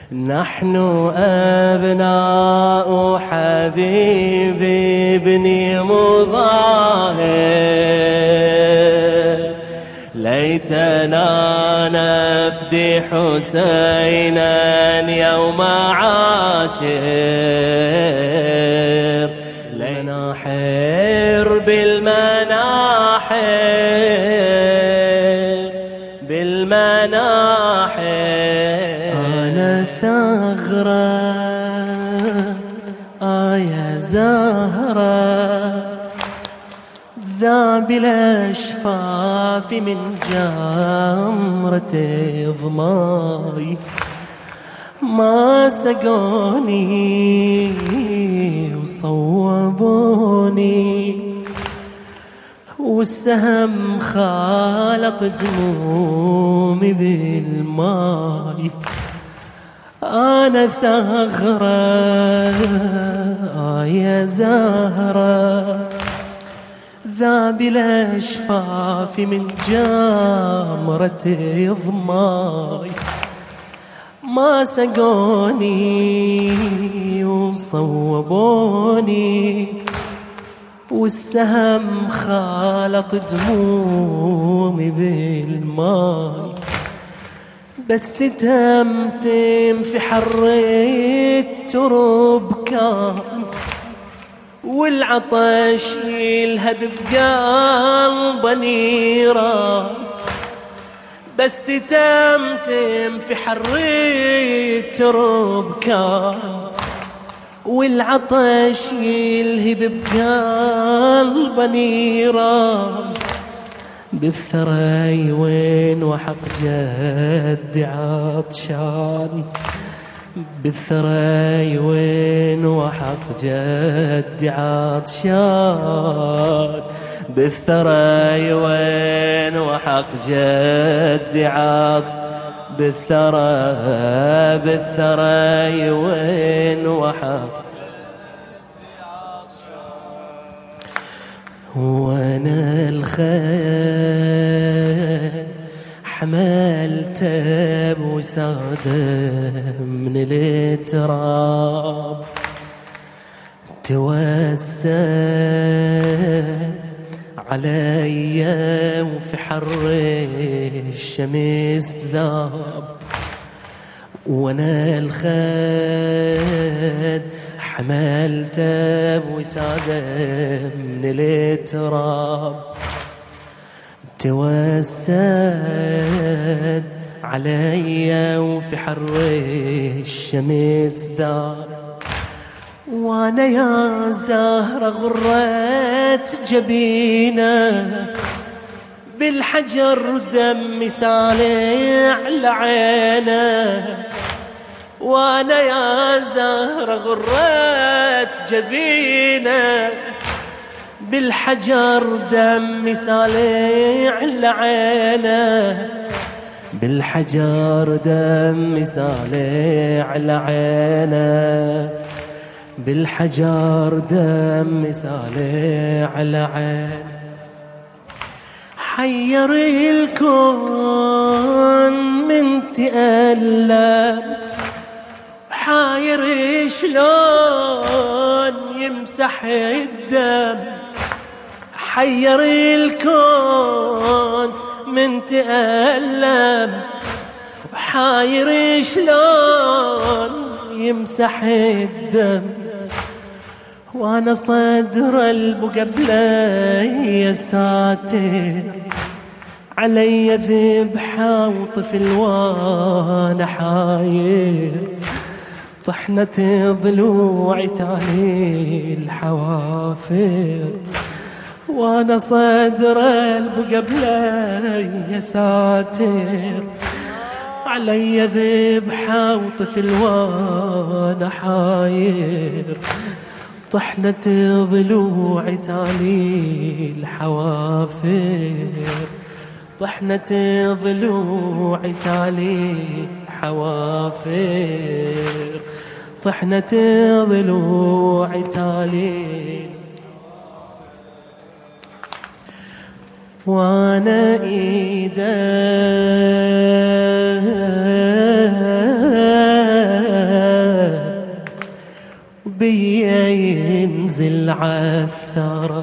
نحن أبناء حبيبي بن مظاهر، ليتنا نفدي حسينا يوم عاشر. لنحر بالمناحر أنا ثغرة يا زهرة، ذاب الأشفاف من جمرة ضماي، ما سقوني وصوبوني، والسهم خالط دمومي بالماي. أنا ثغرة يا زهرة، ذاب الأشفاف من جمرة ضماي، ما سقوني وصوبوني، والسهم خالط دمومي بالماي. بس تمتم في حر الترب كان، والعطش يلهب بقلب نيران. بس تمتم في حر الترب كان، والعطش يلهب بقلب نيران. بالثرى وين وحق جدي عطشان، بالثرى وين وحق جدي عطشان، بالثرى وين وحق جدي بالثرى وين وحق. وانا الخيل حملت بوسادة من التراب، توسل علي وفي حر الشمس ذاب. وانا الخيل حملت بوسادة من التراب، توسد علي وفي حر الشمس ذاب. وانا يا زهرة غرت جبينه، بالحجر دمي سالع لعينه. وانا يا زهرة غرت جبينه، بالحجر دمي سالع لعينه، بالحجر دمي سالع لعينه، بالحجر دمي سالع لعينه. حير الكون من تألم، حاير شلون يمسح الدم. حير الكون من تألم، حاير شلون يمسح الدم. وانا صدر البقبلة يا ساتر، علي ذبحة وطفل وانا حاير. طحنة ضلوعي تالي الحوافر، وانا صدر البقبلة يا ساتر، علي ذبحة وطفل وانا حاير. طحنة ضلوعي تالي الحوافر، طحنة ضلوعي تالي الحوافر، طحنة ضلوعي تالي. وانا ايدي بيا ينزل عالثرى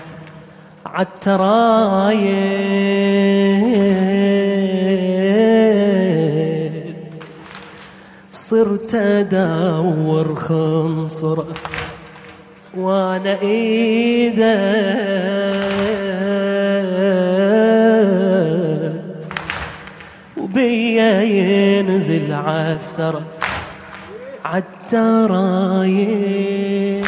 عالترايب، صرت ادور خنصره وانا ايده وبيا ينزل عالثرى عالترايب،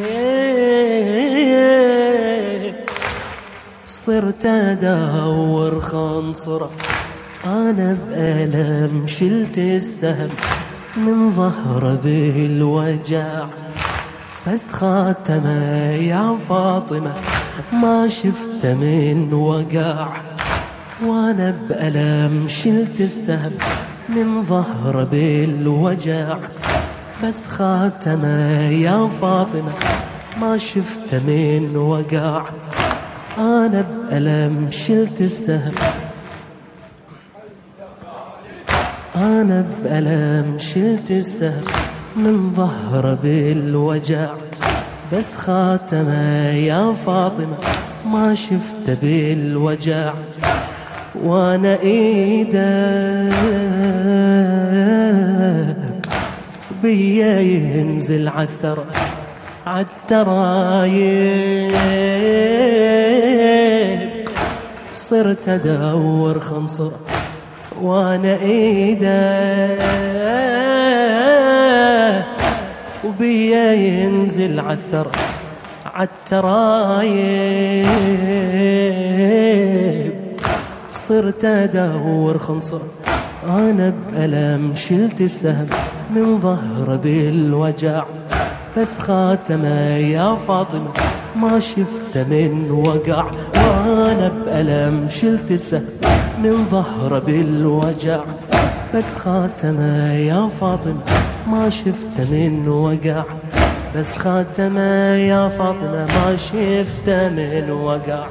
صرت ادور خنصره انا بألم شلت السهم من ظهر ذي الوجع، بس خاتمه يا فاطمه ما شفت من وقع، وانا بألم شلت السهم من ظهر بالوجع، بس خاتمه يا فاطمه ما شفت من وقع، انا بألم شلت السهم، انا بألم شلت السهم من ظهر بالوجع، بس خاتمه يا فاطمه ما شفت بالوجع، وانا ايده بيا ينزل عالثرى عالترايب، صرت ادور خنصره وانا ايده وبيا ينزل عالثرى عالترايب، صرت ادور خنصره انا بألم شلت السهم من ظهر بالوجع، بس خاتمه يا فاطمه ما شفت من وقع، وانا بألم شلت السهم من ظهر بالوجع، بس خاتمه يا فاطمه ما شفت من وقع، بس خاتمه يا فاطمه ما شفت من وقع.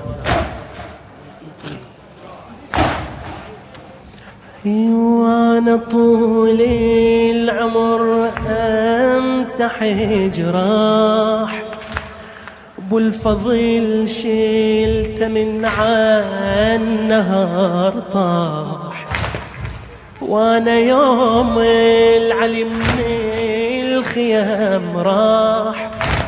وانا طول العمر امسح جراح، ابو الفضل شلت من عالنهار طاح، وانا يوم العلي من الخيام راح،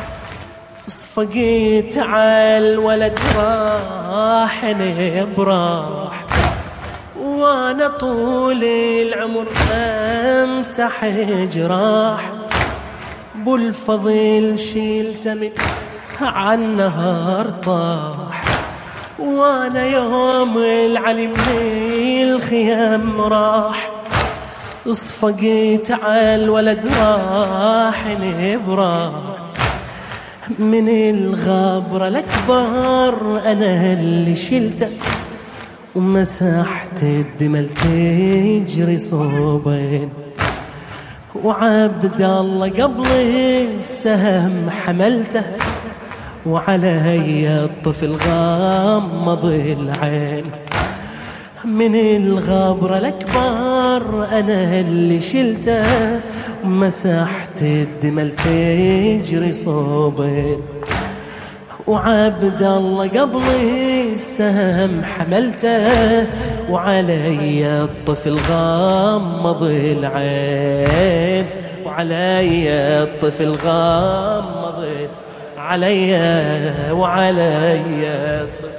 صفقت عالولد راح براح، وانا طول العمر امسح جراح، ابو الفضل شيلت من عالنهار طاح، وانا يوم العلي من الخيام راح، صفقت عالولد راح براح، من الغبرة الأكبر أنا اللي شلته، ومسحت الدمى تجري صوبين، وعبد الله قبل السهم حملته، وعلي الطفل غمض العين، من الغبرة الأكبر أنا اللي شلته، ومسحت الدمى تجري صوبين، وعبد الله قبل السهم حملته، وعلي الطفل غمض العين، وعلي الطفل غمض علي، وعلي الطفل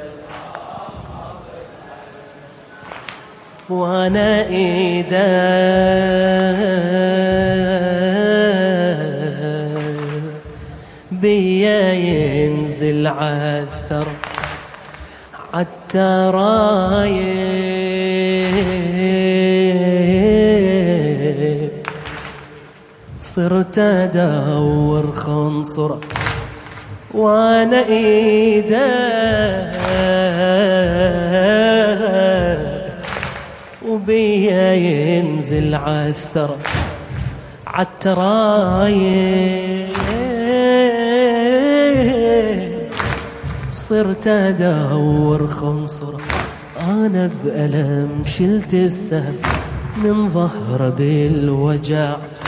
وانا ايده بيا ينزل عالثرى عالترايب، صرت ادور خنصره وانا ايده وبيا ينزل عالثرى عالترايب، صرت ادور خنصره انا بألم شلت السهم من ظهر بالوجع،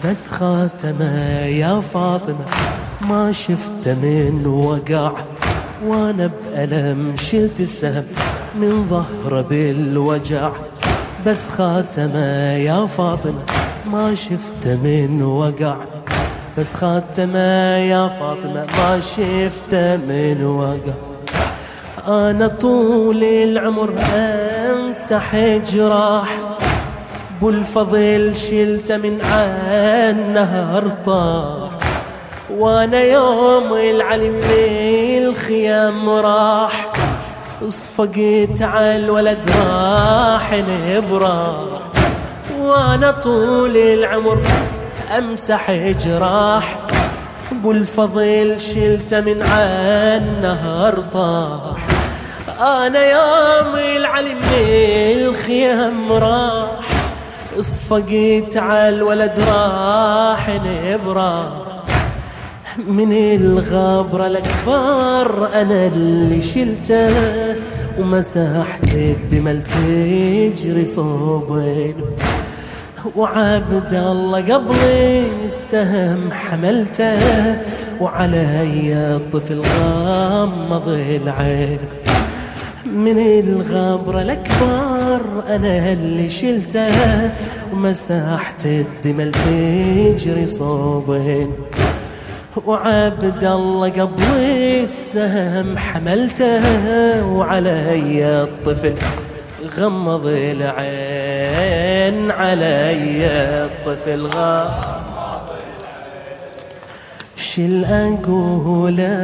بس خاتمه يا فاطمة ما شفته من وقع، وانا بألم شلت السهم من ظهره بالوجع. بس خاتمه يا فاطمة ما شفته من وقع، بس خاتمه يا فاطمة ما شفته من وقع. أنا طول العمر أمسح جراح، بالفضل شلته من عنها طاح. وانا يوم العلم الخيام راح، صفقت على الولد راح نبراح. وانا طول العمر امسح جراح، بالفضل شلته من عنها طاح. انا يوم العلم الخيام راح، صفقت على الولد راح نبراح. من الغبرة الأكبر أنا اللي شلته، ومسحت الدمى تجري صوبين. وعبد الله قبل السهم حملته، وعلي الطفل غمض العين. من الغبرة الأكبر أنا اللي شلته، ومسحت الدمى تجري صوبين. وعبد الله قبل السهم حملته، وعلي الطفل غمض العين. علي الطفل غمض العين. شل أقوله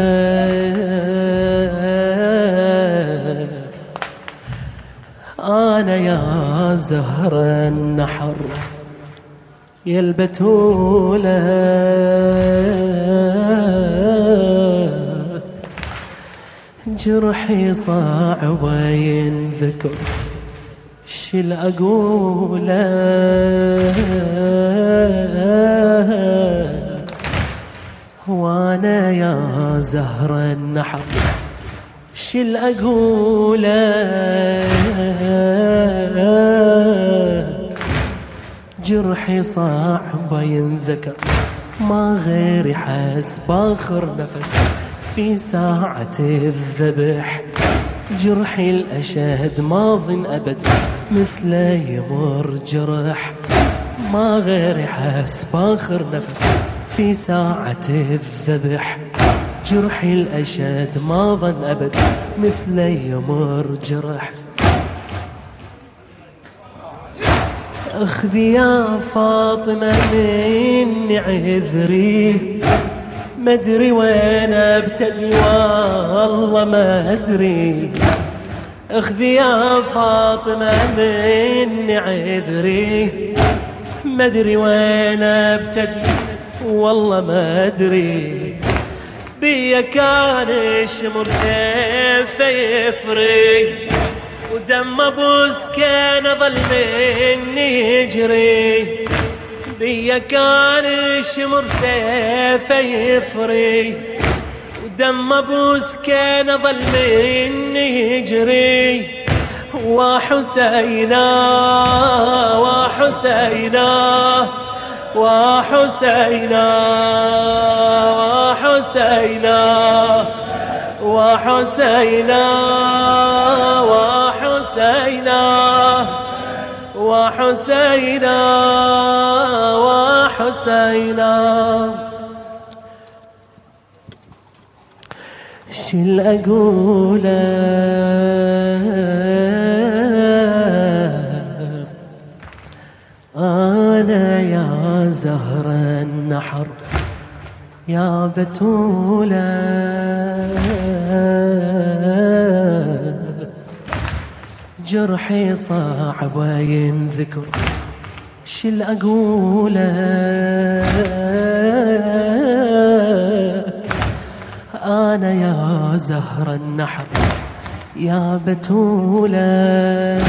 أنا يا زهر النحر يا البتولة، جرحي صعب ينذكر شل أقوله. وانا يا زهر النحر شل أقوله، جرحي صعب ينذكر ما غير حس باخر نفس في ساعة الذبح. جرحي الأشهد ماض أبد مثله يمر جرح، ما غير حس باخر نفس في ساعة الذبح. جرحي الأشهد ماض أبد مثله يمر جرح. اخذي يا فاطمة مني عذري، ما ادري وين ابتدي والله ما ادري. اخذي يا فاطمة مني عذري، ما ادري وين ابتدي والله ما ادري. بيا كان الشمر سيفه يفري، ودم ابوس كان ظل مني يجري. بيا كان الشمر سيفه يفري، ودم ابوس كان ظل مني يجري. وحسينا وحسينا وحسينا وحسينا وحسينا وحسينا وحسينا وحسينا. شل أقوله أنا يا زهر النحر يا بتولة، جرحي صعب ينذكر شل أقوله. أنا يا زهر النحر يا بتولة،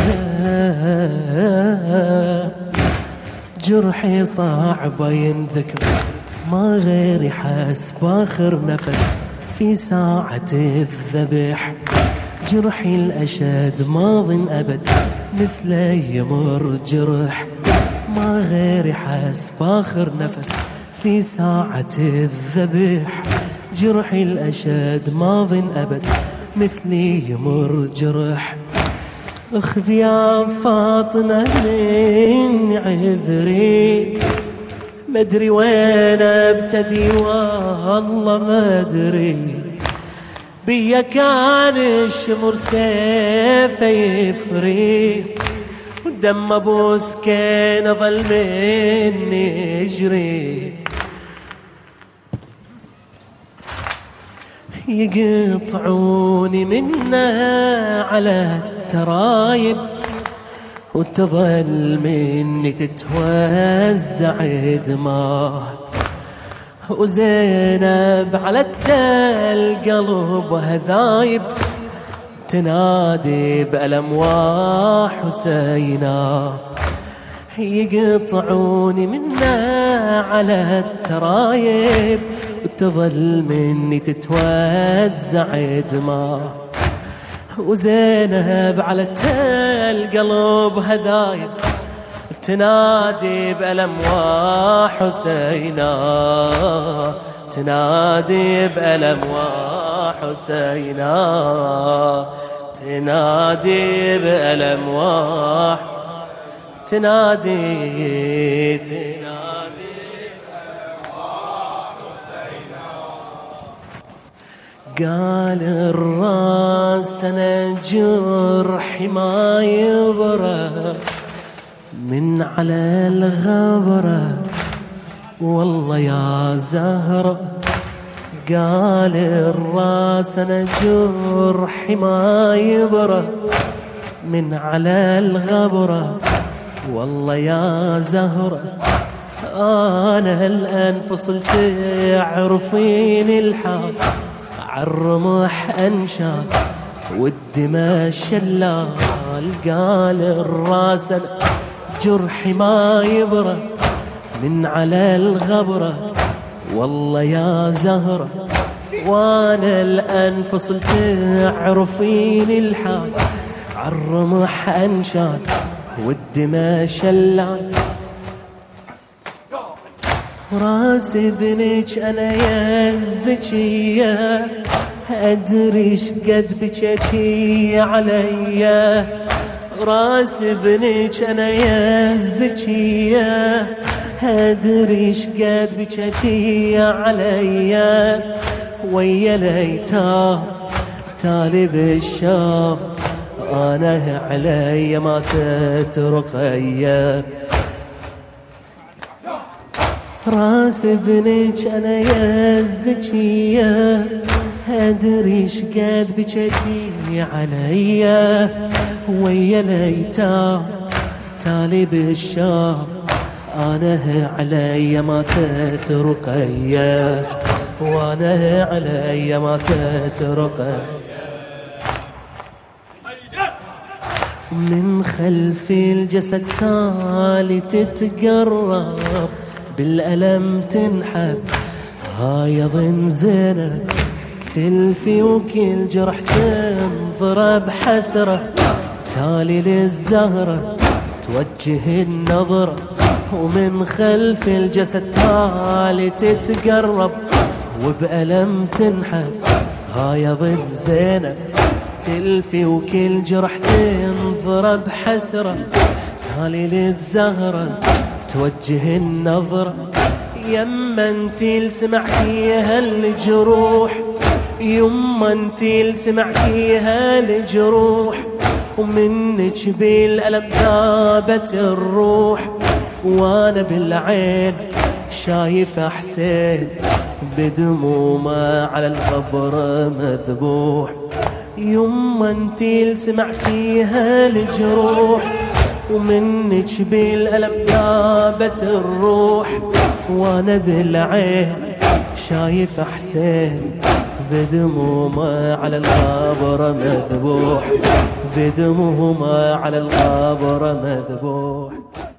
جرحي صعب ينذكر ما غير حس باخر نفس في ساعة الذبح. جرحي الأشد ماض أبد مثله يمر جرح، ما غيري حس باخر نفس في ساعة الذبح. جرحي الأشد ماض أبد مثلي يمر جرح. اخذ يا فاطمة من عذري، مدري وين ابتدي والله ما ادري. بيا كان الشمر سيفه يفري، ودم ابو سكين ظل مني يجري. يقطعوني منا على الترايب، وتظل مني تتوزع دماه. وزينب على القلب وهذايب، تنادي بألم وحسينا. يقطعوني منا على الترايب، وتظل مني تتوزع دماه. وزينب على القلب هذايب، تنادي بألم وحسينا. تنادي بألم وحسينا. تنادي بألم تنادي قال الراس أنا جرحي ما يبرى من على الغبرة والله يا زهرة. قال الراس أنا جرحي ما يبرى من على الغبرة والله يا زهرة. أنا الآن فصلت عرفين الحال، عالرمح أنشال والدماء شلال. قال الراس جرحي ما يبرى من على الغبرة والله يا زهرة. وانا الآن فصلت عرفين الحال، عالرمح أنشال والدماء شلال. راس ابنك أنا يا الزكية، أدري شقد بكيتي عليا. راس ابنك أنا يا الزكية، أدري شقد بكيتي عليا. ويا ليتام تالي بالشام، أنا علي ما تترقيا. راس ابنك أنا يا الزكية، أدري شقد بكيتي عليا. ويا ليتام تالي بالشام، أنا علي ما تترقيا. وأنا علي ما تترقيا. من خلف الجسد تالي تتقرب، بالألم تنحب هاي ظن زينب. تلفي وكل جرح تنضرب حسرة، تالي للزهرة توجه النظرة. ومن خلف الجسد تالي تتقرب، وبألم تنحب هاي ظن زينب. تلفي وكل جرح تنضرب حسرة، تالي للزهرة توجه النظرة. يما انتي سمعتيها الجروح، يما انتي سمعتيها الجروح. ومنك بالألم ذابت الروح، وانا بالعين شايف حسين بدمومه على القبر مذبوح. يما انتي سمعتيها الجروح، ومنك بالألم ذابت الروح. وانا بالعين شايف حسين بدمومه على القبر مذبوح. بدمومه على القبر مذبوح.